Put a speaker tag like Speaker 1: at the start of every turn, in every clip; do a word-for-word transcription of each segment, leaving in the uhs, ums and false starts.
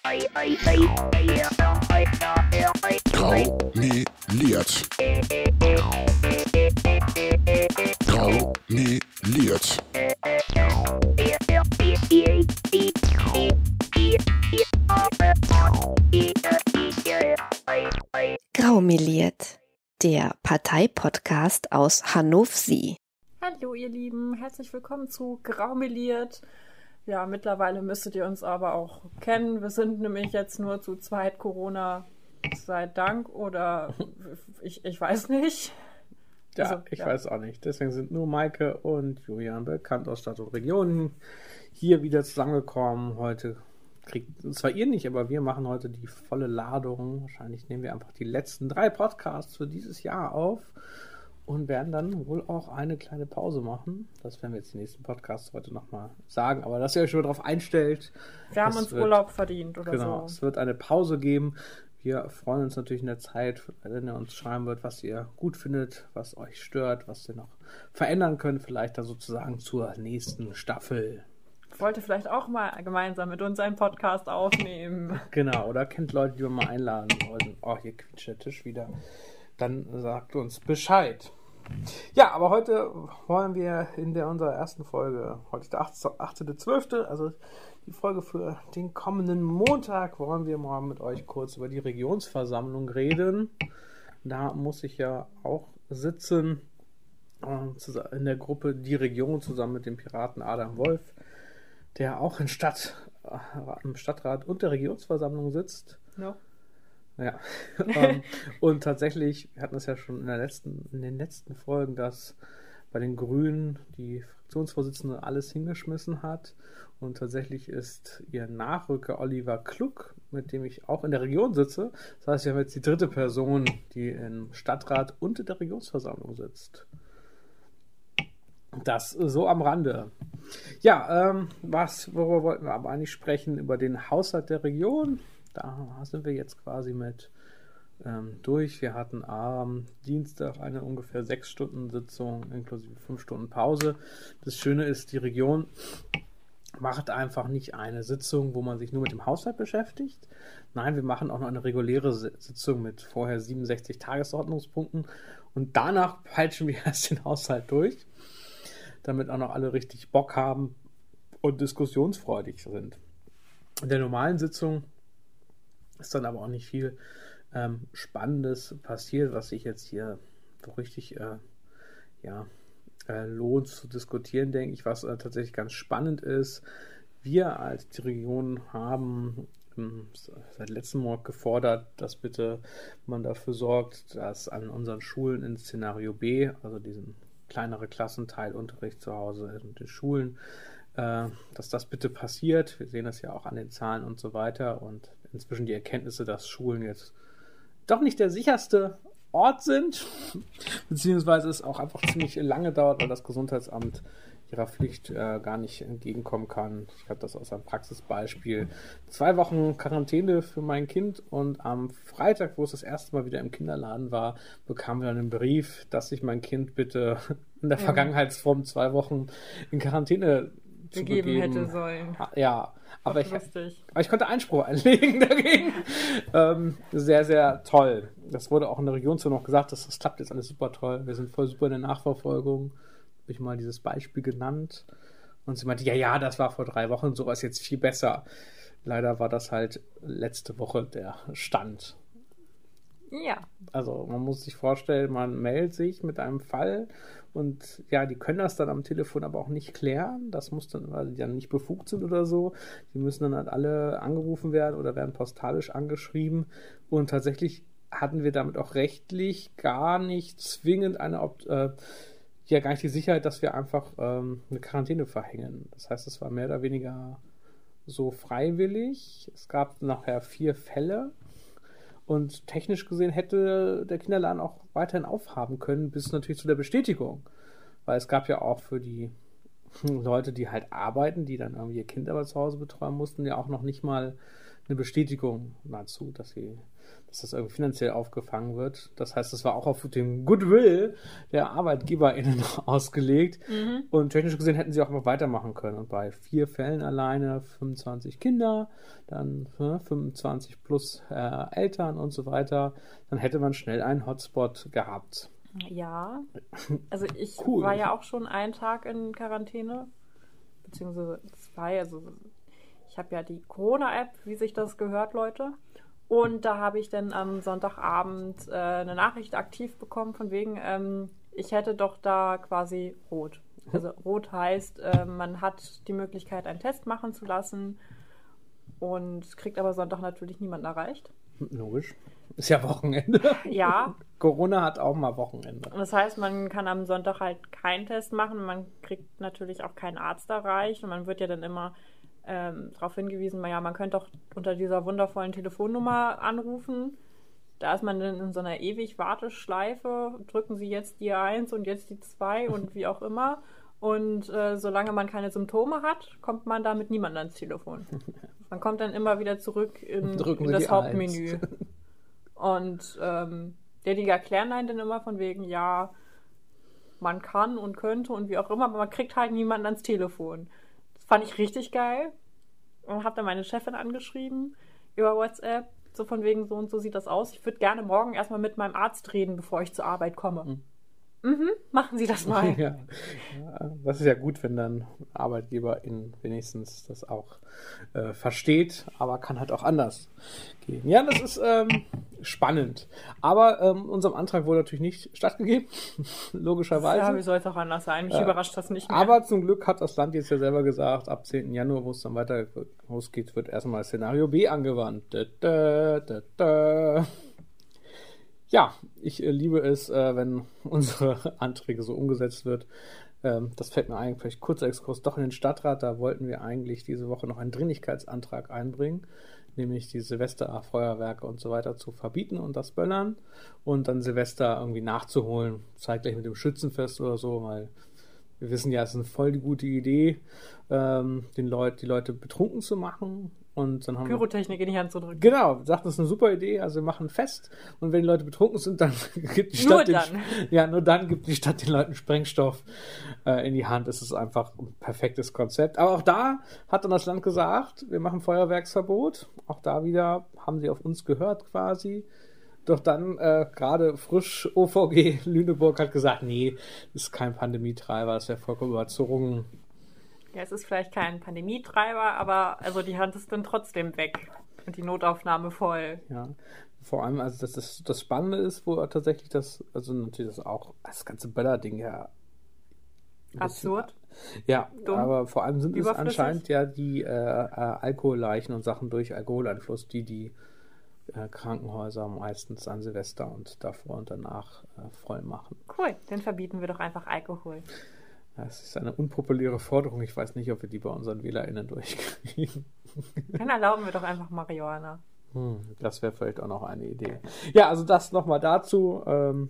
Speaker 1: Graumeliert. Graumeliert.
Speaker 2: Graumeliert, der Parteipodcast aus Hannover.
Speaker 3: Hallo ihr Lieben, herzlich willkommen zu Graumeliert. Ja, mittlerweile müsstet ihr uns aber auch kennen. Wir sind nämlich jetzt nur zu zweit, Corona sei Dank, oder ich, ich weiß nicht.
Speaker 4: Ja,
Speaker 3: Also,
Speaker 4: ich
Speaker 3: ja.
Speaker 4: weiß auch nicht. Deswegen sind nur Maike und Julian, bekannt aus Stadt und Region, hier wieder zusammengekommen. Heute kriegt zwar ihr nicht, aber wir machen heute die volle Ladung. Wahrscheinlich nehmen wir einfach die letzten drei Podcasts für dieses Jahr auf und werden dann wohl auch eine kleine Pause machen. Das werden wir jetzt die nächsten Podcasts heute nochmal sagen. Aber dass ihr euch schon darauf einstellt.
Speaker 3: Wir haben uns
Speaker 4: wird,
Speaker 3: Urlaub verdient oder
Speaker 4: genau,
Speaker 3: so.
Speaker 4: Es wird eine Pause geben. Wir freuen uns natürlich in der Zeit, wenn ihr uns schreiben wird, was ihr gut findet, was euch stört, was ihr noch verändern könnt, vielleicht dann sozusagen zur nächsten Staffel.
Speaker 3: Ich wollte vielleicht auch mal gemeinsam mit uns einen Podcast aufnehmen.
Speaker 4: Genau, oder kennt Leute, die wir mal einladen wollten. Oh, hier quietscht der Tisch wieder. Dann sagt uns Bescheid. Ja, aber heute wollen wir in der unserer ersten Folge, heute ist der achtzehnte zwölfte, also die Folge für den kommenden Montag, wollen wir mal mit euch kurz über die Regionsversammlung reden. Da muss ich ja auch sitzen äh, in der Gruppe Die Region zusammen mit dem Piraten Adam Wolf, der auch in Stadt, äh, im Stadtrat und der Regionsversammlung sitzt.
Speaker 3: No.
Speaker 4: Ja, ähm, und tatsächlich, wir hatten es ja schon in, der letzten, in den letzten Folgen, dass bei den Grünen die Fraktionsvorsitzende alles hingeschmissen hat und tatsächlich ist ihr Nachrücker Oliver Kluck, mit dem ich auch in der Region sitze. Das heißt, wir haben jetzt die dritte Person, die im Stadtrat und in der Regionsversammlung sitzt. Das so am Rande. Ja, ähm, was, worüber wollten wir aber eigentlich sprechen? Über den Haushalt der Region. Da sind wir jetzt quasi mit ähm, durch. Wir hatten am Dienstag eine ungefähr sechs Stunden Sitzung inklusive fünf Stunden Pause. Das Schöne ist, die Region macht einfach nicht eine Sitzung, wo man sich nur mit dem Haushalt beschäftigt. Nein, wir machen auch noch eine reguläre Sitzung mit vorher siebenundsechzig Tagesordnungspunkten und danach peitschen wir erst den Haushalt durch, damit auch noch alle richtig Bock haben und diskussionsfreudig sind. In der normalen Sitzung ist dann aber auch nicht viel ähm, Spannendes passiert, was sich jetzt hier so richtig äh, ja, äh, lohnt zu diskutieren, denke ich. Was äh, tatsächlich ganz spannend ist, wir als die Region haben ähm, seit letztem Monat gefordert, dass bitte man dafür sorgt, dass an unseren Schulen in Szenario B, also diesen kleinere Klassenteilunterricht zu Hause in den Schulen, äh, dass das bitte passiert. Wir sehen das ja auch an den Zahlen und so weiter und inzwischen die Erkenntnisse, dass Schulen jetzt doch nicht der sicherste Ort sind, beziehungsweise es auch einfach ziemlich lange dauert, weil das Gesundheitsamt ihrer Pflicht äh, gar nicht entgegenkommen kann. Ich habe das aus einem Praxisbeispiel. Zwei Wochen Quarantäne für mein Kind und am Freitag, wo es das erste Mal wieder im Kinderladen war, bekamen wir einen Brief, dass sich mein Kind bitte in der ja. Vergangenheitsform zwei Wochen in Quarantäne zu
Speaker 3: gegeben
Speaker 4: begeben
Speaker 3: hätte sollen.
Speaker 4: Ja, aber ich,
Speaker 3: lustig.
Speaker 4: aber ich konnte Einspruch einlegen dagegen. ähm, sehr, sehr toll. Das wurde auch in der Region so noch gesagt, dass das klappt jetzt alles super toll. Wir sind voll super in der Nachverfolgung. Habe ich mal dieses Beispiel genannt. Und sie meinte, ja, ja, das war vor drei Wochen, sowas jetzt viel besser. Leider war das halt letzte Woche der Stand.
Speaker 3: Ja.
Speaker 4: Also man muss sich vorstellen, man meldet sich mit einem Fall und ja, die können das dann am Telefon aber auch nicht klären. Das muss dann, weil die dann nicht befugt sind oder so. Die müssen dann halt alle angerufen werden oder werden postalisch angeschrieben. Und tatsächlich hatten wir damit auch rechtlich gar nicht zwingend eine Op- äh, ja gar nicht die Sicherheit, dass wir einfach ähm, eine Quarantäne verhängen. Das heißt, es war mehr oder weniger so freiwillig. Es gab nachher vier Fälle. Und technisch gesehen hätte der Kinderladen auch weiterhin aufhaben können, bis natürlich zu der Bestätigung. Weil es gab ja auch für die Leute, die halt arbeiten, die dann irgendwie ihr Kind aber zu Hause betreuen mussten, ja auch noch nicht mal eine Bestätigung dazu, dass sie, dass das irgendwie finanziell aufgefangen wird. Das heißt, das war auch auf dem Goodwill der ArbeitgeberInnen ausgelegt. Mhm. Und technisch gesehen hätten sie auch noch weitermachen können. Und bei vier Fällen alleine fünfundzwanzig Kinder, dann ne, fünfundzwanzig plus äh, Eltern und so weiter, dann hätte man schnell einen Hotspot gehabt.
Speaker 3: Ja, also ich
Speaker 4: Cool.
Speaker 3: war ja auch schon einen Tag in Quarantäne, beziehungsweise zwei, also ich habe ja die Corona-App, wie sich das gehört, Leute. Und da habe ich dann am Sonntagabend äh, eine Nachricht aktiv bekommen, von wegen, ähm, ich hätte doch da quasi rot. Also rot heißt, äh, man hat die Möglichkeit, einen Test machen zu lassen und kriegt aber Sonntag natürlich niemanden erreicht.
Speaker 4: Logisch. Ist ja Wochenende.
Speaker 3: Ja.
Speaker 4: Corona hat auch mal Wochenende.
Speaker 3: Das heißt, man kann am Sonntag halt keinen Test machen. Man kriegt natürlich auch keinen Arzt erreicht. Und man wird ja dann immer ähm, darauf hingewiesen, ja, man könnte auch unter dieser wundervollen Telefonnummer anrufen. Da ist man dann in so einer ewig Warteschleife. Drücken Sie jetzt die eins und jetzt die zwei und wie auch immer. Und äh, solange man keine Symptome hat, kommt man da mit niemandem ans Telefon. Man kommt dann immer wieder zurück in, in das Hauptmenü. eins. Und ähm, derjenige erklären einen dann immer von wegen, ja, man kann und könnte und wie auch immer, aber man kriegt halt niemanden ans Telefon. Das fand ich richtig geil. Und habe dann meine Chefin angeschrieben über WhatsApp, so von wegen, so und so sieht das aus. Ich würde gerne morgen erstmal mit meinem Arzt reden, bevor ich zur Arbeit komme. Mhm. Mhm, machen Sie das mal.
Speaker 4: Ja. Ja, das ist ja gut, wenn dann ArbeitgeberInnen wenigstens das auch äh, versteht, aber kann halt auch anders gehen. Ja, das ist ähm, spannend. Aber ähm, unserem Antrag wurde natürlich nicht stattgegeben, logischerweise.
Speaker 3: Ja, wie soll es auch anders sein? Mich äh, überrascht das nicht mehr.
Speaker 4: Aber zum Glück hat das Land jetzt ja selber gesagt, ab zehnten Januar, wo es dann weiter losgeht, wird erstmal Szenario B angewandt. Da, da, da, da. Ja, ich äh, liebe es, äh, wenn unsere Anträge so umgesetzt wird. Ähm, das fällt mir eigentlich vielleicht kurzer Exkurs doch in den Stadtrat. Da wollten wir eigentlich diese Woche noch einen Dringlichkeitsantrag einbringen, nämlich die Silvesterfeuerwerke und so weiter zu verbieten und das Böllern und dann Silvester irgendwie nachzuholen, zeitgleich mit dem Schützenfest oder so, weil wir wissen ja, es ist eine voll die gute Idee, ähm, den Leut, die Leute betrunken zu machen. Und dann haben
Speaker 3: Pyrotechnik
Speaker 4: wir,
Speaker 3: in die Hand zu drücken.
Speaker 4: Genau, wir sagten, das ist eine super Idee, also wir machen ein Fest und wenn die Leute betrunken sind, dann gibt die
Speaker 3: nur
Speaker 4: Stadt
Speaker 3: dann.
Speaker 4: Den, ja, nur dann gibt die Stadt den Leuten Sprengstoff äh, in die Hand. Es ist einfach ein perfektes Konzept. Aber auch da hat dann das Land gesagt, wir machen Feuerwerksverbot. Auch da wieder haben sie auf uns gehört quasi. Doch dann äh, gerade frisch O V G Lüneburg hat gesagt, nee, das ist kein Pandemietreiber, das wäre vollkommen überzogen.
Speaker 3: Ja, es ist vielleicht kein Pandemietreiber, aber also die Hand ist dann trotzdem weg und die Notaufnahme voll.
Speaker 4: Ja, vor allem, also das, das, das Spannende ist, wo tatsächlich das, also natürlich das auch, das ganze Böller-Ding ja
Speaker 3: absurd.
Speaker 4: Ja,
Speaker 3: dumm,
Speaker 4: aber vor allem sind es anscheinend ja die äh, äh, Alkoholleichen und Sachen durch Alkoholeinfluss, die die äh, Krankenhäuser meistens an Silvester und davor und danach äh, voll machen.
Speaker 3: Cool, dann verbieten wir doch einfach Alkohol.
Speaker 4: Das ist eine unpopuläre Forderung. Ich weiß nicht, ob wir die bei unseren WählerInnen durchkriegen.
Speaker 3: Dann erlauben wir doch einfach Marihuana.
Speaker 4: Hm, das wäre vielleicht auch noch eine Idee. Ja, also das nochmal dazu. Ähm,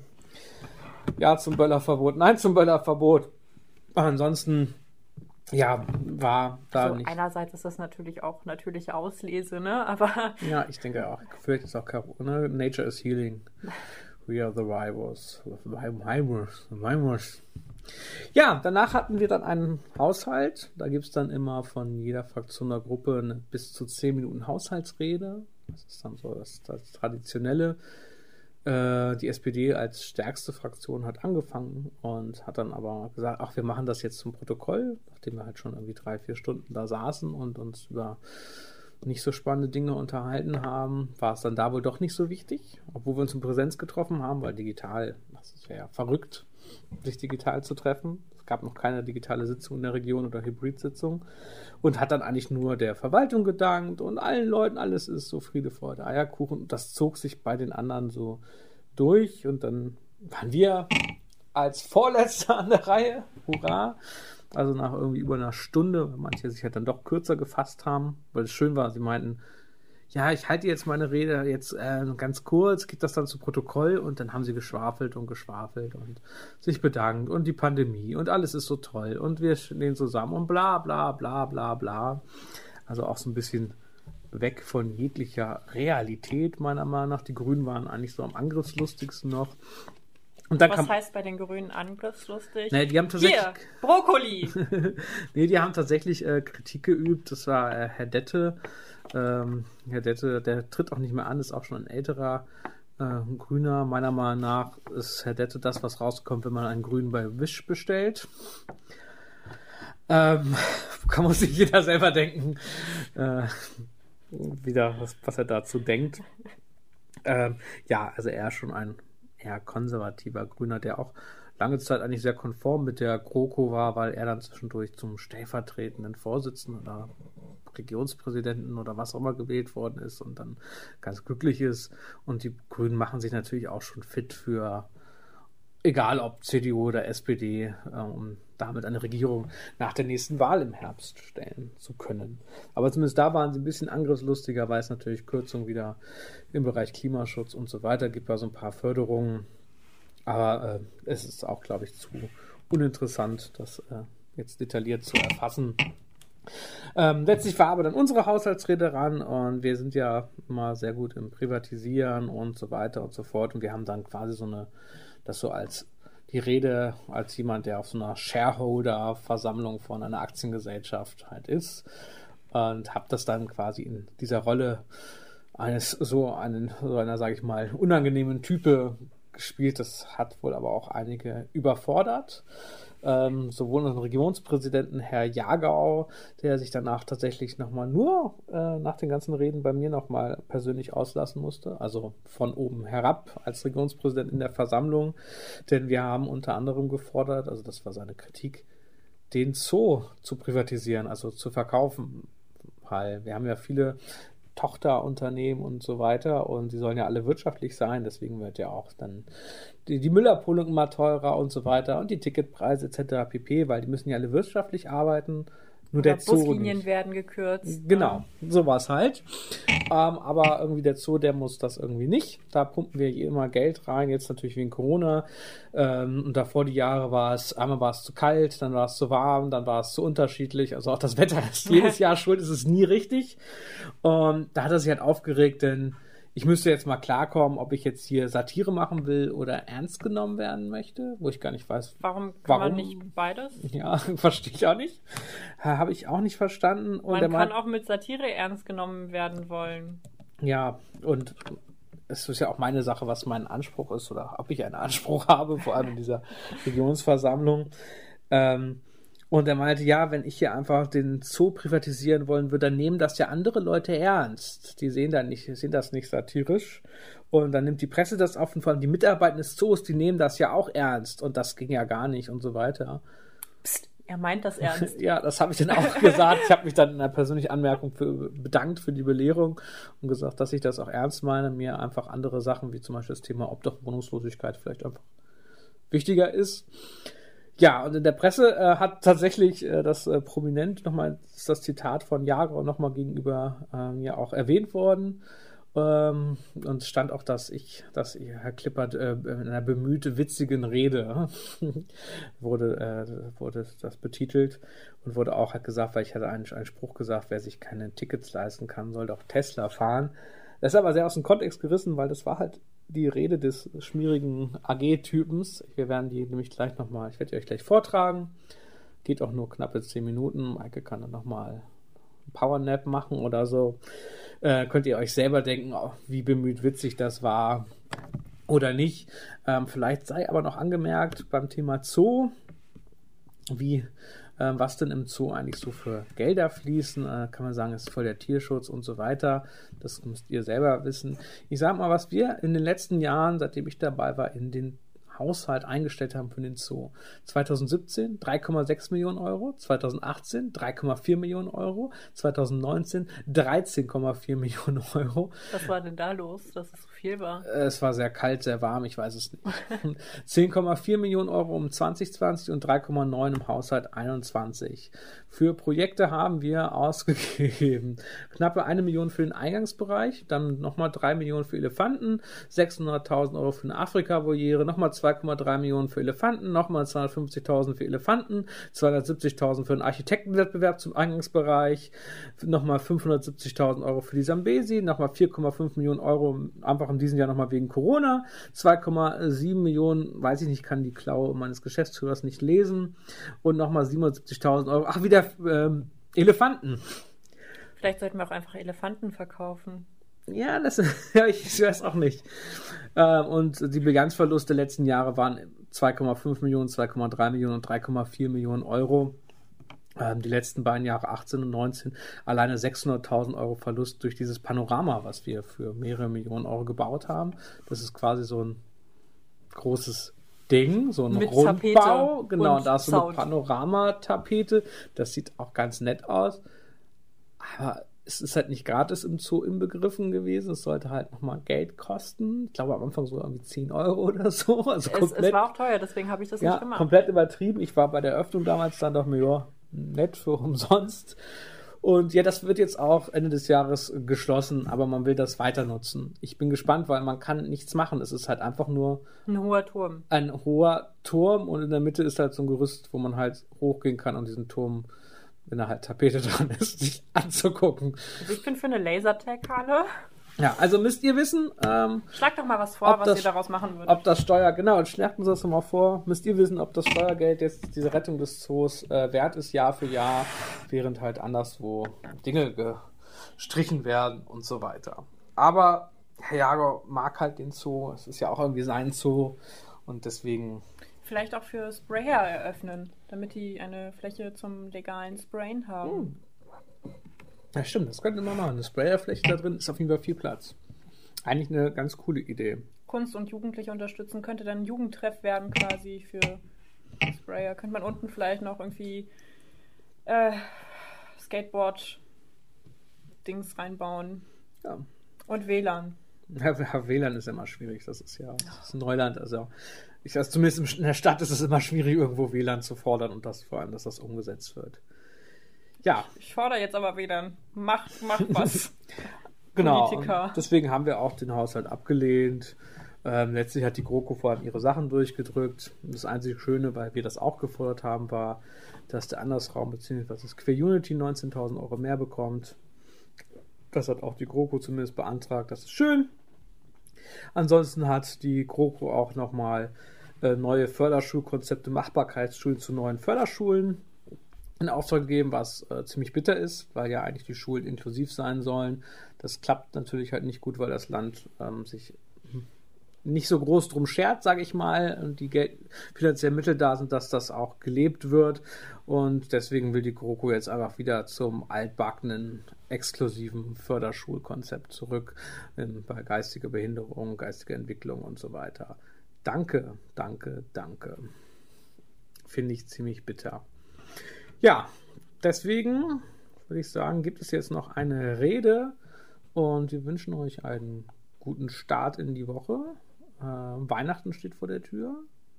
Speaker 4: ja, zum Böllerverbot. Nein, zum Böllerverbot. Ansonsten, ja, war da
Speaker 3: also
Speaker 4: nicht.
Speaker 3: Einerseits ist das natürlich auch natürliche Auslese, ne? Aber
Speaker 4: ja, ich denke auch. Vielleicht ist auch Corona. Nature is healing. We are the virus. The virus. The virus. Ja, danach hatten wir dann einen Haushalt. Da gibt es dann immer von jeder Fraktion der Gruppe eine bis zu zehn Minuten Haushaltsrede. Das ist dann so das, das Traditionelle. Äh, die S P D als stärkste Fraktion hat angefangen und hat dann aber gesagt, ach, wir machen das jetzt zum Protokoll, nachdem wir halt schon irgendwie drei, vier Stunden da saßen und uns über nicht so spannende Dinge unterhalten haben, war es dann da wohl doch nicht so wichtig, obwohl wir uns in Präsenz getroffen haben, weil digital, das wäre ja verrückt, sich digital zu treffen. Es gab noch keine digitale Sitzung in der Region oder Hybrid-Sitzung und hat dann eigentlich nur der Verwaltung gedankt und allen Leuten, alles ist so Friede, Freude, Eierkuchen. Und das zog sich bei den anderen so durch und dann waren wir als Vorletzter an der Reihe. Hurra! Also nach irgendwie über einer Stunde, weil manche sich halt dann doch kürzer gefasst haben, weil es schön war. Sie meinten, ja, ich halte jetzt meine Rede jetzt äh, ganz kurz, gibt das dann zu Protokoll und dann haben sie geschwafelt und geschwafelt und sich bedankt und die Pandemie und alles ist so toll und wir stehen zusammen und bla bla bla bla bla. Also auch so ein bisschen weg von jeglicher Realität, meiner Meinung nach. Die Grünen waren eigentlich so am angriffslustigsten noch. Und dann
Speaker 3: Was
Speaker 4: kam,
Speaker 3: heißt bei den Grünen angriffslustig?
Speaker 4: nee, die haben tatsächlich,
Speaker 3: Hier, Brokkoli!
Speaker 4: nee, die haben tatsächlich äh, Kritik geübt. Das war äh, Herr Dette. Ähm, Herr Dette, der tritt auch nicht mehr an, ist auch schon ein älterer äh, Grüner. Meiner Meinung nach ist Herr Dette das, was rauskommt, wenn man einen Grünen bei Wish bestellt. Ähm, kann man sich jeder selber denken, äh, wieder, was, was er dazu denkt. Ähm, ja, also er ist schon ein eher konservativer Grüner, der auch lange Zeit eigentlich sehr konform mit der GroKo war, weil er dann zwischendurch zum stellvertretenden Vorsitzenden oder Regionspräsidenten oder was auch immer gewählt worden ist und dann ganz glücklich ist. Und die Grünen machen sich natürlich auch schon fit für, egal ob C D U oder S P D, um damit eine Regierung nach der nächsten Wahl im Herbst stellen zu können. Aber zumindest da waren sie ein bisschen angriffslustiger, weil es natürlich Kürzungen wieder im Bereich Klimaschutz und so weiter gibt, ja so ein paar Förderungen. Aber äh, es ist auch, glaube ich, zu uninteressant, das äh, jetzt detailliert zu erfassen. Ähm, letztlich war aber dann unsere Haushaltsrede ran und wir sind ja immer sehr gut im Privatisieren und so weiter und so fort und wir haben dann quasi so eine, das so als die Rede als jemand, der auf so einer Shareholder-Versammlung von einer Aktiengesellschaft halt ist und habe das dann quasi in dieser Rolle eines so einen, so einer, sage ich mal, unangenehmen Type gespielt. Das hat wohl aber auch einige überfordert. Ähm, sowohl unseren Regionspräsidenten Herr Jagau, der sich danach tatsächlich nochmal nur äh, nach den ganzen Reden bei mir nochmal persönlich auslassen musste, also von oben herab als Regionspräsident in der Versammlung, denn wir haben unter anderem gefordert, also das war seine Kritik, den Zoo zu privatisieren, also zu verkaufen, weil wir haben ja viele Tochterunternehmen und so weiter und die sollen ja alle wirtschaftlich sein, deswegen wird ja auch dann die, die Müllabholung immer teurer und so weiter und die Ticketpreise et cetera pp, weil die müssen ja alle wirtschaftlich arbeiten. Nur
Speaker 3: Oder
Speaker 4: der Zoo
Speaker 3: Buslinien
Speaker 4: nicht.
Speaker 3: werden gekürzt.
Speaker 4: Genau, sowas halt. Ähm, aber irgendwie der Zoo, der muss das irgendwie nicht. Da pumpen wir immer Geld rein, jetzt natürlich wegen Corona. Ähm, und davor die Jahre war es, einmal war es zu kalt, dann war es zu warm, dann war es zu unterschiedlich. Also auch das Wetter ist jedes Jahr schuld, ist es nie richtig. Und da hat er sich halt aufgeregt, denn ich müsste jetzt mal klarkommen, ob ich jetzt hier Satire machen will oder ernst genommen werden möchte, wo ich gar nicht weiß.
Speaker 3: Warum kann
Speaker 4: warum.
Speaker 3: man nicht beides?
Speaker 4: Ja, verstehe ich auch nicht. Habe ich auch nicht verstanden. Und
Speaker 3: man
Speaker 4: der
Speaker 3: kann
Speaker 4: meint,
Speaker 3: auch mit Satire ernst genommen werden wollen.
Speaker 4: ja, und es ist ja auch meine Sache, was mein Anspruch ist oder ob ich einen Anspruch habe, vor allem in dieser Regionsversammlung. Ähm, Und er meinte, ja, wenn ich hier einfach den Zoo privatisieren wollen würde, dann nehmen das ja andere Leute ernst. Die sehen da nicht, sehen das nicht satirisch. Und dann nimmt die Presse das auf und vor allem die Mitarbeiter des Zoos, die nehmen das ja auch ernst. Und das ging ja gar nicht und so weiter.
Speaker 3: Psst, er meint das ernst.
Speaker 4: Ja, das habe ich dann auch gesagt. Ich habe mich dann in einer persönlichen Anmerkung für, bedankt für die Belehrung und gesagt, dass ich das auch ernst meine. Mir einfach andere Sachen, wie zum Beispiel das Thema Obdachlosigkeit vielleicht einfach wichtiger ist. Ja, und in der Presse äh, hat tatsächlich äh, das äh, prominent nochmal, ist das Zitat von Jagau nochmal gegenüber äh, mir auch erwähnt worden. Ähm, und stand auch, dass ich, dass ich, Herr Klippert äh, in einer bemüht witzigen Rede wurde, äh, wurde das betitelt und wurde auch, hat gesagt, weil ich hatte einen, einen Spruch gesagt, wer sich keine Tickets leisten kann, soll doch Tesla fahren. Das ist aber sehr aus dem Kontext gerissen, weil das war halt die Rede des schmierigen A G-Typens. Wir werden die nämlich gleich nochmal, ich werde die euch gleich vortragen. Geht auch nur knappe zehn Minuten. Maike kann dann nochmal einen Powernap machen oder so. Äh, könnt ihr euch selber denken, oh, wie bemüht witzig das war oder nicht. Ähm, vielleicht sei aber noch angemerkt beim Thema Zoo, wie ähm, was denn im Zoo eigentlich so für Gelder fließen, äh, kann man sagen, ist voll der Tierschutz und so weiter. Das müsst ihr selber wissen. Ich sage mal, was wir in den letzten Jahren, seitdem ich dabei war, in den Haushalt eingestellt haben für den Zoo. zwanzig siebzehn drei Komma sechs Millionen Euro, zwanzig achtzehn drei Komma vier Millionen Euro, zwanzig neunzehn dreizehn Komma vier Millionen Euro.
Speaker 3: Was war denn da los, dass es so viel war?
Speaker 4: Es war sehr kalt, sehr warm, ich weiß es nicht. zehn Komma vier Millionen Euro im zwanzig zwanzig und drei Komma neun im Haushalt einundzwanzig. Für Projekte haben wir ausgegeben knappe eine Million für den Eingangsbereich, dann nochmal drei Millionen für Elefanten, sechshunderttausend Euro für eine Afrika-Voliere, nochmal zwei zwei Komma drei Millionen für Elefanten, nochmal zweihundertfünfzigtausend für Elefanten, zweihundertsiebzigtausend für einen Architektenwettbewerb zum Eingangsbereich, nochmal fünfhundertsiebzigtausend Euro für die Sambesi, nochmal vier Komma fünf Millionen Euro, einfach in diesem Jahr nochmal wegen Corona, zwei Komma sieben Millionen, weiß ich nicht, kann die Klaue meines Geschäftsführers nicht lesen, und nochmal siebenhundertsiebzigtausend Euro, ach, wieder ähm, Elefanten.
Speaker 3: Vielleicht sollten wir auch einfach Elefanten verkaufen.
Speaker 4: Ja, das, ja, ich weiß auch nicht. Äh, und die Bilanzverluste der letzten Jahre waren zwei Komma fünf Millionen, zwei Komma drei Millionen und drei Komma vier Millionen Euro. Ähm, die letzten beiden Jahre, achtzehn und neunzehn, alleine sechshunderttausend Euro Verlust durch dieses Panorama, was wir für mehrere Millionen Euro gebaut haben. Das ist quasi so ein großes Ding, so ein
Speaker 3: Mit
Speaker 4: Rundbau.
Speaker 3: Tapete
Speaker 4: Genau,
Speaker 3: und
Speaker 4: da ist so eine
Speaker 3: Sound.
Speaker 4: Panoramatapete. Das sieht auch ganz nett aus. Aber es ist halt nicht gratis im Zoo inbegriffen gewesen. Es sollte halt nochmal Geld kosten. Ich glaube am Anfang so irgendwie zehn Euro oder so. Also
Speaker 3: Es,
Speaker 4: komplett,
Speaker 3: es war auch teuer, deswegen habe ich das
Speaker 4: ja,
Speaker 3: nicht gemacht.
Speaker 4: komplett übertrieben. Ich war bei der Eröffnung damals dann doch mir, ja, nett für umsonst. Und ja, das wird jetzt auch Ende des Jahres geschlossen, aber man will das weiter nutzen. Ich bin gespannt, weil man kann nichts machen. Es ist halt einfach nur
Speaker 3: Ein hoher Turm.
Speaker 4: ein hoher Turm und in der Mitte ist halt so ein Gerüst, wo man halt hochgehen kann und diesen Turm, wenn da halt Tapete dran ist, sich anzugucken.
Speaker 3: Also ich bin für eine Lasertag-Halle.
Speaker 4: Ja, also müsst ihr wissen, ähm,
Speaker 3: Schlag doch mal was vor,
Speaker 4: Ob
Speaker 3: was
Speaker 4: das-
Speaker 3: ihr daraus machen würdet.
Speaker 4: ob das Steuer, genau, und schlagen Sie das doch mal vor, müsst ihr wissen, ob das Steuergeld jetzt diese Rettung des Zoos äh, wert ist, Jahr für Jahr, während halt anderswo Dinge gestrichen werden und so weiter. Aber Herr Jager mag halt den Zoo, es ist ja auch irgendwie sein Zoo und deswegen,
Speaker 3: Vielleicht auch für Sprayer eröffnen, damit die eine Fläche zum legalen Sprayen haben.
Speaker 4: ja stimmt, das könnte man machen. Eine Sprayerfläche da drin ist auf jeden Fall viel Platz. Eigentlich eine ganz coole Idee.
Speaker 3: Kunst und Jugendliche unterstützen, könnte dann ein Jugendtreff werden quasi für Sprayer. Könnte man unten vielleicht noch irgendwie äh, Skateboard-Dings reinbauen.
Speaker 4: Ja.
Speaker 3: Und W L A N.
Speaker 4: Ja, W L A N ist immer schwierig, das ist ja das ist Neuland. Also ich weiß, zumindest in der Stadt ist es immer schwierig, irgendwo W L A N zu fordern und das vor allem, dass das umgesetzt wird. Ja,
Speaker 3: Ich fordere jetzt aber W L A N. Mach, mach was.
Speaker 4: genau.
Speaker 3: Politiker.
Speaker 4: Und deswegen haben wir auch den Haushalt abgelehnt. Ähm, letztlich hat die GroKo vor allem ihre Sachen durchgedrückt. Und das einzige Schöne, weil wir das auch gefordert haben, war, dass der Andersraum bzw. das Queer Unity neunzehntausend Euro mehr bekommt. Das hat auch die GroKo zumindest beantragt. Das ist schön. Ansonsten hat die GroKo auch nochmal äh, neue Förderschulkonzepte, Machbarkeitsschulen zu neuen Förderschulen in Auftrag gegeben, was äh, ziemlich bitter ist, weil ja eigentlich die Schulen inklusiv sein sollen. Das klappt natürlich halt nicht gut, weil das Land ähm, sich nicht so groß drum schert, sage ich mal, und die Geld finanziellen Mittel da sind, dass das auch gelebt wird. Und deswegen will die GroKo jetzt einfach wieder zum altbackenen, exklusiven Förderschulkonzept zurück ähm, bei geistiger Behinderung, geistiger Entwicklung und so weiter. Danke, danke, danke. Finde ich ziemlich bitter. Ja, deswegen würde ich sagen, gibt es jetzt noch eine Rede und wir wünschen euch einen guten Start in die Woche. Äh, Weihnachten steht vor der Tür.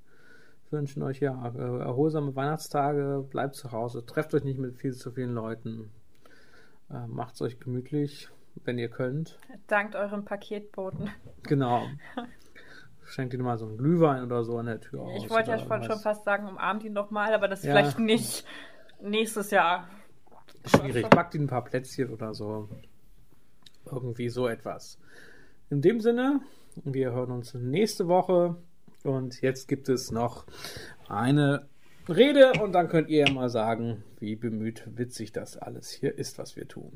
Speaker 4: Wir wünschen euch ja äh, erholsame Weihnachtstage, bleibt zu Hause, trefft euch nicht mit viel zu vielen Leuten, äh, macht es euch gemütlich, wenn ihr könnt.
Speaker 3: Dankt eurem Paketboten.
Speaker 4: Genau. Schenkt ihnen mal so einen Glühwein oder so an der Tür aus.
Speaker 3: Ich wollte ja
Speaker 4: oder
Speaker 3: schon, schon
Speaker 4: was.
Speaker 3: fast sagen, umarmt ihn doch mal, aber das
Speaker 4: Ja.
Speaker 3: vielleicht nicht nächstes Jahr.
Speaker 4: Schwierig. Packt ihnen ein paar Plätzchen oder so. Irgendwie so etwas. In dem Sinne, wir hören uns nächste Woche und jetzt gibt es noch eine Rede und dann könnt ihr ja mal sagen, wie bemüht witzig das alles hier ist, was wir tun.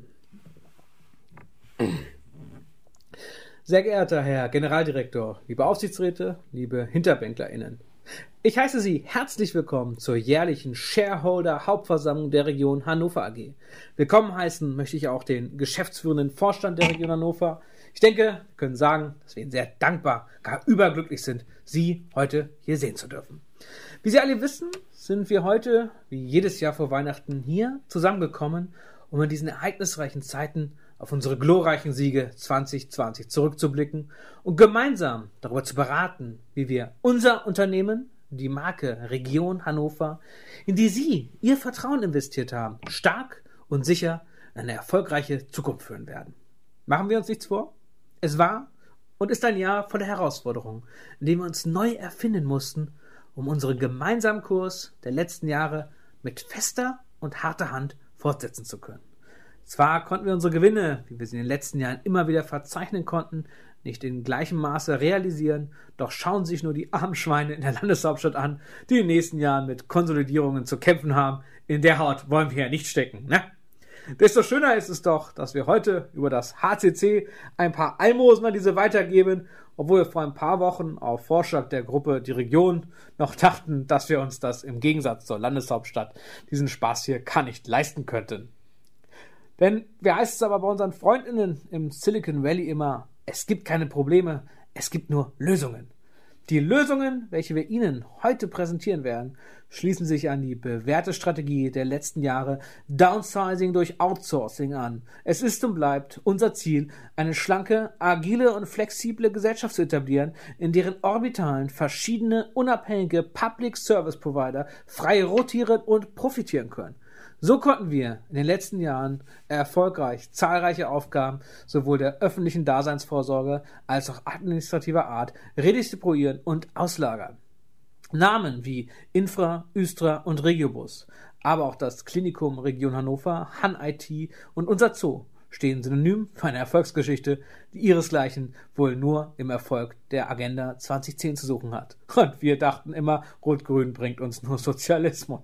Speaker 4: Sehr geehrter Herr Generaldirektor, liebe Aufsichtsräte, liebe HinterbänklerInnen, ich heiße Sie herzlich willkommen zur jährlichen Shareholder-Hauptversammlung der Region Hannover A G. Willkommen heißen möchte ich auch den geschäftsführenden Vorstand der Region Hannover. Ich denke, wir können sagen, dass wir Ihnen sehr dankbar, gar überglücklich sind, Sie heute hier sehen zu dürfen. Wie Sie alle wissen, sind wir heute, wie jedes Jahr vor Weihnachten, hier zusammengekommen, um in diesen ereignisreichen Zeiten auf unsere glorreichen Siege zwanzig zwanzig zurückzublicken und gemeinsam darüber zu beraten, wie wir unser Unternehmen, die Marke Region Hannover, in die Sie Ihr Vertrauen investiert haben, stark und sicher in eine erfolgreiche Zukunft führen werden. Machen wir uns nichts vor? Es war und ist ein Jahr voller Herausforderungen, in dem wir uns neu erfinden mussten, um unseren gemeinsamen Kurs der letzten Jahre mit fester und harter Hand fortsetzen zu können. Zwar konnten wir unsere Gewinne, wie wir sie in den letzten Jahren immer wieder verzeichnen konnten, nicht in gleichem Maße realisieren, doch schauen sich nur die armen Schweine in der Landeshauptstadt an, die in den nächsten Jahren mit Konsolidierungen zu kämpfen haben. In der Haut wollen wir ja nicht stecken, ne? Desto schöner ist es doch, dass wir heute über das H C C ein paar Almosen an diese weitergeben, obwohl wir vor ein paar Wochen auf Vorschlag der Gruppe Die Region noch dachten, dass wir uns das im Gegensatz zur Landeshauptstadt diesen Spaß hier gar nicht leisten könnten. Denn wie heißt es aber bei unseren Freundinnen im Silicon Valley immer, es gibt keine Probleme, es gibt nur Lösungen. Die Lösungen, welche wir Ihnen heute präsentieren werden, schließen sich an die bewährte Strategie der letzten Jahre Downsizing durch Outsourcing an. Es ist und bleibt unser Ziel, eine schlanke, agile und flexible Gesellschaft zu etablieren, in deren Orbitalen verschiedene unabhängige Public Service Provider frei rotieren und profitieren können. So konnten wir in den letzten Jahren erfolgreich zahlreiche Aufgaben sowohl der öffentlichen Daseinsvorsorge als auch administrativer Art redistribuieren und auslagern. Namen wie Infra, Östra und Regiobus, aber auch das Klinikum Region Hannover, Han I T und unser Zoo stehen synonym für eine Erfolgsgeschichte, die ihresgleichen wohl nur im Erfolg der Agenda zwanzig zehn zu suchen hat. Und wir dachten immer, Rot-Grün bringt uns nur Sozialismus.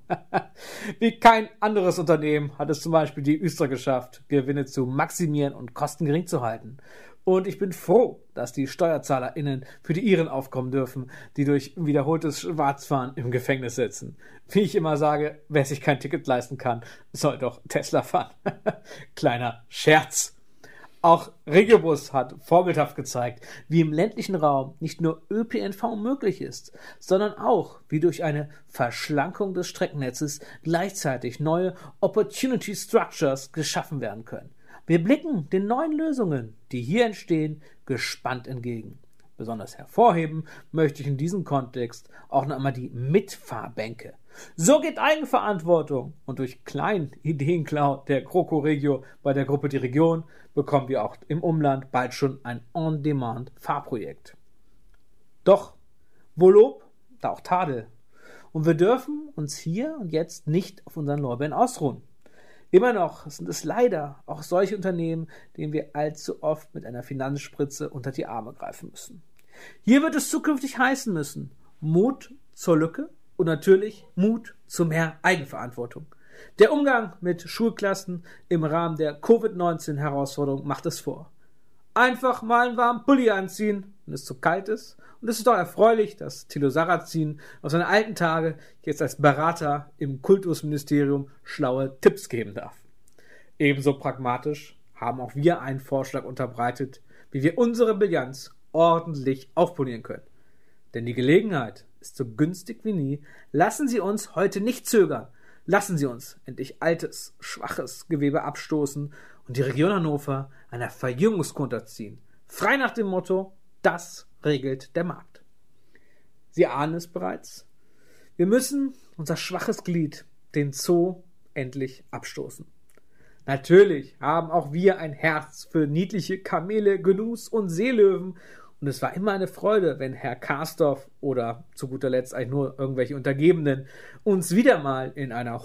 Speaker 4: Wie kein anderes Unternehmen hat es zum Beispiel die Östra geschafft, Gewinne zu maximieren und Kosten gering zu halten. Und ich bin froh, dass die SteuerzahlerInnen für die Iren aufkommen dürfen, die durch wiederholtes Schwarzfahren im Gefängnis sitzen. Wie ich immer sage, wer sich kein Ticket leisten kann, soll doch Tesla fahren. Kleiner Scherz. Auch Regiobus hat vorbildhaft gezeigt, wie im ländlichen Raum nicht nur Ö P N V möglich ist, sondern auch, wie durch eine Verschlankung des Streckennetzes gleichzeitig neue Opportunity Structures geschaffen werden können. Wir blicken den neuen Lösungen, die hier entstehen, gespannt entgegen. Besonders hervorheben möchte ich in diesem Kontext auch noch einmal die Mitfahrbänke. So geht Eigenverantwortung und durch kleinen Ideenklau der GroKo Regio bei der Gruppe Die Region bekommen wir auch im Umland bald schon ein On-Demand-Fahrprojekt. Doch, wo Lob, da auch Tadel. Und wir dürfen uns hier und jetzt nicht auf unseren Lorbeeren ausruhen. Immer noch sind es leider auch solche Unternehmen, denen wir allzu oft mit einer Finanzspritze unter die Arme greifen müssen. Hier wird es zukünftig heißen müssen, Mut zur Lücke und natürlich Mut zu mehr Eigenverantwortung. Der Umgang mit Schulklassen im Rahmen der Covid neunzehn Herausforderung macht es vor. Einfach mal einen warmen Pulli anziehen, wenn es zu kalt ist. Und es ist doch erfreulich, dass Thilo Sarrazin aus seinen alten Tagen jetzt als Berater im Kultusministerium schlaue Tipps geben darf. Ebenso pragmatisch haben auch wir einen Vorschlag unterbreitet, wie wir unsere Bilanz ordentlich aufpolieren können. Denn die Gelegenheit ist so günstig wie nie. Lassen Sie uns heute nicht zögern. Lassen Sie uns endlich altes, schwaches Gewebe abstoßen und die Region Hannover einer Verjüngungskur unterziehen. Frei nach dem Motto, das regelt der Markt. Sie ahnen es bereits. Wir müssen unser schwaches Glied, den Zoo, endlich abstoßen. Natürlich haben auch wir ein Herz für niedliche Kamele, Gnus und Seelöwen. Und es war immer eine Freude, wenn Herr Karsdorf oder zu guter Letzt eigentlich nur irgendwelche Untergebenen uns wieder mal in einer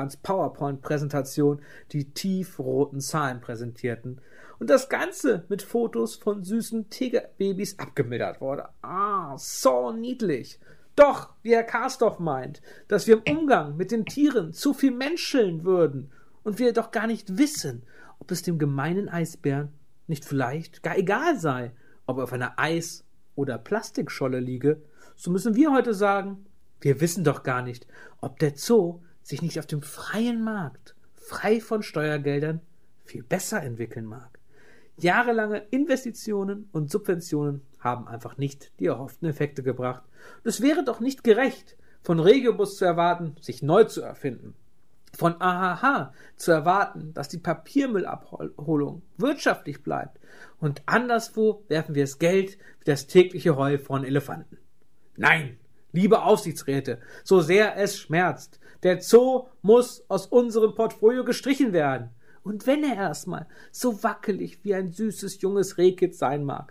Speaker 4: Hochglanz-PowerPoint-Präsentation die tiefroten Zahlen präsentierten. Und das Ganze mit Fotos von süßen Tigerbabys abgemildert wurde. Ah, so niedlich. Doch, wie Herr Karsdorf meint, dass wir im Umgang mit den Tieren zu viel menscheln würden und wir doch gar nicht wissen, ob es dem gemeinen Eisbären nicht vielleicht gar egal sei, ob er auf einer Eis- oder Plastikscholle liege, so müssen wir heute sagen, wir wissen doch gar nicht, ob der Zoo sich nicht auf dem freien Markt, frei von Steuergeldern, viel besser entwickeln mag. Jahrelange Investitionen und Subventionen haben einfach nicht die erhofften Effekte gebracht. Und es wäre doch nicht gerecht, von Regiobus zu erwarten, sich neu zu erfinden. Von A H H zu erwarten, dass die Papiermüllabholung wirtschaftlich bleibt und anderswo werfen wir das Geld wie das tägliche Heu von Elefanten. Nein, liebe Aufsichtsräte, so sehr es schmerzt, der Zoo muss aus unserem Portfolio gestrichen werden. Und wenn er erstmal so wackelig wie ein süßes junges Rehkitz sein mag,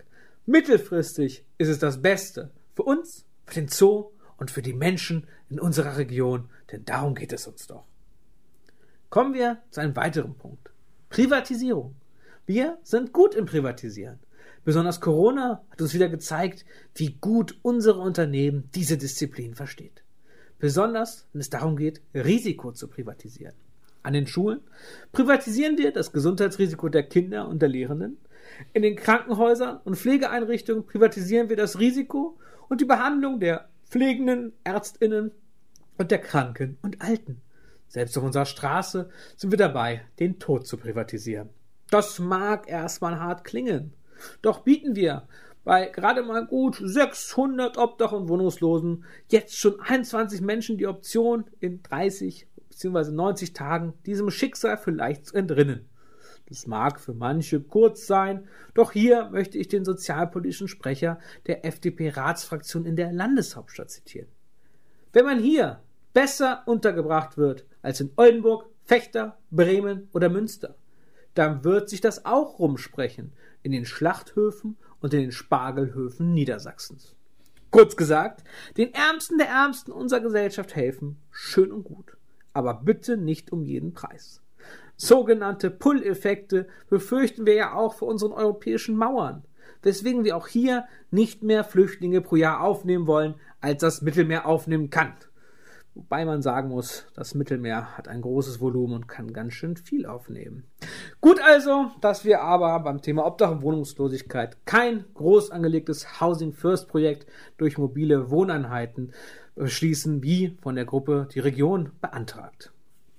Speaker 4: Mittelfristig ist es das Beste für uns, für den Zoo und für die Menschen in unserer Region, denn darum geht es uns doch. Kommen wir zu einem weiteren Punkt. Privatisierung. Wir sind gut im Privatisieren. Besonders Corona hat uns wieder gezeigt, wie gut unsere Unternehmen diese Disziplin versteht. Besonders, wenn es darum geht, Risiko zu privatisieren. An den Schulen privatisieren wir das Gesundheitsrisiko der Kinder und der Lehrenden. In den Krankenhäusern und Pflegeeinrichtungen privatisieren wir das Risiko und die Behandlung der Pflegenden, ÄrztInnen und der Kranken und Alten. Selbst auf unserer Straße sind wir dabei, den Tod zu privatisieren. Das mag erstmal hart klingen, doch bieten wir bei gerade mal gut sechshundert Obdach- und Wohnungslosen jetzt schon einundzwanzig Menschen die Option, in dreißig bzw. neunzig Tagen diesem Schicksal vielleicht zu entrinnen. Das mag für manche kurz sein, doch hier möchte ich den sozialpolitischen Sprecher der F D P-Ratsfraktion in der Landeshauptstadt zitieren. Wenn man hier besser untergebracht wird als in Oldenburg, Vechta, Bremen oder Münster, dann wird sich das auch rumsprechen in den Schlachthöfen und in den Spargelhöfen Niedersachsens. Kurz gesagt, den Ärmsten der Ärmsten unserer Gesellschaft helfen, schön und gut, aber bitte nicht um jeden Preis. Sogenannte Pull-Effekte befürchten wir ja auch für unseren europäischen Mauern, weswegen wir auch hier nicht mehr Flüchtlinge pro Jahr aufnehmen wollen, als das Mittelmeer aufnehmen kann. Wobei man sagen muss, das Mittelmeer hat ein großes Volumen und kann ganz schön viel aufnehmen. Gut also, dass wir aber beim Thema Obdach und Wohnungslosigkeit kein groß angelegtes Housing First Projekt durch mobile Wohneinheiten beschließen, wie von der Gruppe die Region beantragt.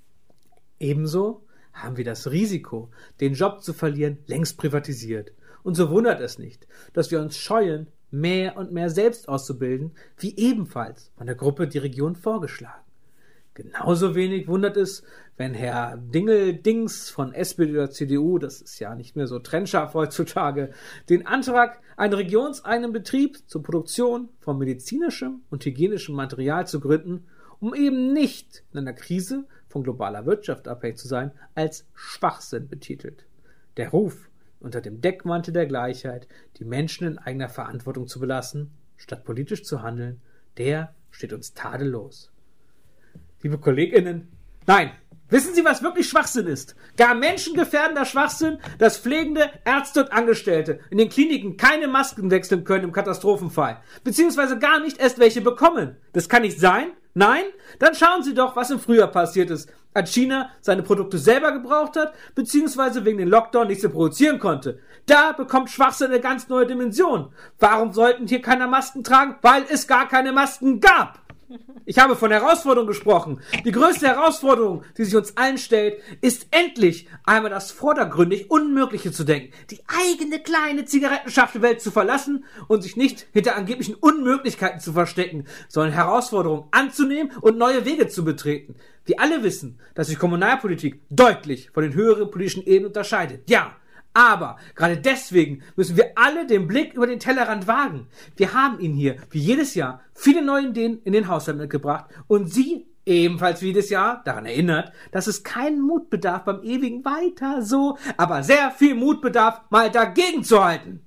Speaker 4: Ebenso haben wir das Risiko, den Job zu verlieren, längst privatisiert. Und so wundert es nicht, dass wir uns scheuen, mehr und mehr selbst auszubilden, wie ebenfalls von der Gruppe die Region vorgeschlagen. Genauso wenig wundert es, wenn Herr Dingel-Dings von S P D oder C D U, das ist ja nicht mehr so trennscharf heutzutage, den Antrag, einen regionseigenen Betrieb zur Produktion von medizinischem und hygienischem Material zu gründen, um eben nicht in einer Krise von globaler Wirtschaft abhängig zu sein, als Schwachsinn betitelt. Der Ruf, unter dem Deckmantel der Gleichheit die Menschen in eigener Verantwortung zu belassen, statt politisch zu handeln, der steht uns tadellos. Liebe KollegInnen, nein, wissen Sie, was wirklich Schwachsinn ist? Gar menschengefährdender Schwachsinn, dass Pflegende, Ärzte und Angestellte in den Kliniken keine Masken wechseln können im Katastrophenfall, beziehungsweise gar nicht erst welche bekommen. Das kann nicht sein? Nein? Dann schauen Sie doch, was im Frühjahr passiert ist, als China seine Produkte selber gebraucht hat, beziehungsweise wegen den Lockdown nichts mehr produzieren konnte. Da bekommt Schwachsinn eine ganz neue Dimension. Warum sollten hier keiner Masken tragen? Weil es gar keine Masken gab. Ich habe von Herausforderung gesprochen. Die größte Herausforderung, die sich uns allen stellt, ist endlich einmal das vordergründig Unmögliche zu denken, die eigene kleine Zigarettenschachtelwelt zu verlassen und sich nicht hinter angeblichen Unmöglichkeiten zu verstecken, sondern Herausforderungen anzunehmen und neue Wege zu betreten. Wir alle wissen, dass sich Kommunalpolitik deutlich von den höheren politischen Ebenen unterscheidet. Ja, aber gerade deswegen müssen wir alle den Blick über den Tellerrand wagen. Wir haben Ihnen hier, wie jedes Jahr, viele neue Ideen in den Haushalt mitgebracht und Sie ebenfalls wie jedes Jahr daran erinnert, dass es keinen Mut bedarf beim ewigen Weiter so, aber sehr viel Mut bedarf, mal dagegen zu halten.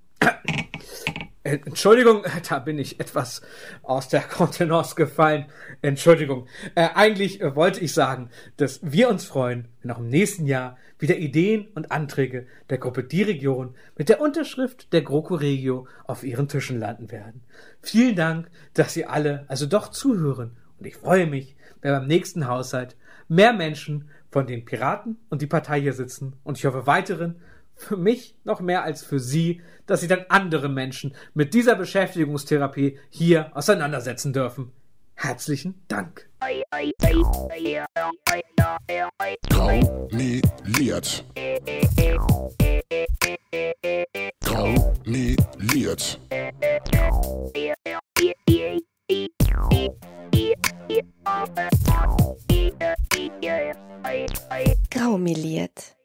Speaker 4: Entschuldigung, da bin ich etwas aus der Kontenance gefallen. Entschuldigung. Äh, eigentlich äh, wollte ich sagen, dass wir uns freuen, wenn auch im nächsten Jahr wieder Ideen und Anträge der Gruppe Die Region mit der Unterschrift der GroKo Regio auf ihren Tischen landen werden. Vielen Dank, dass Sie alle also doch zuhören. Und ich freue mich, wenn beim nächsten Haushalt mehr Menschen von den Piraten und die Partei hier sitzen. Und ich hoffe weiteren, für mich noch mehr als für Sie, dass Sie dann andere Menschen mit dieser Beschäftigungstherapie hier auseinandersetzen dürfen. Herzlichen Dank.
Speaker 1: Graumeliert. Graumeliert.
Speaker 2: Graumeliert.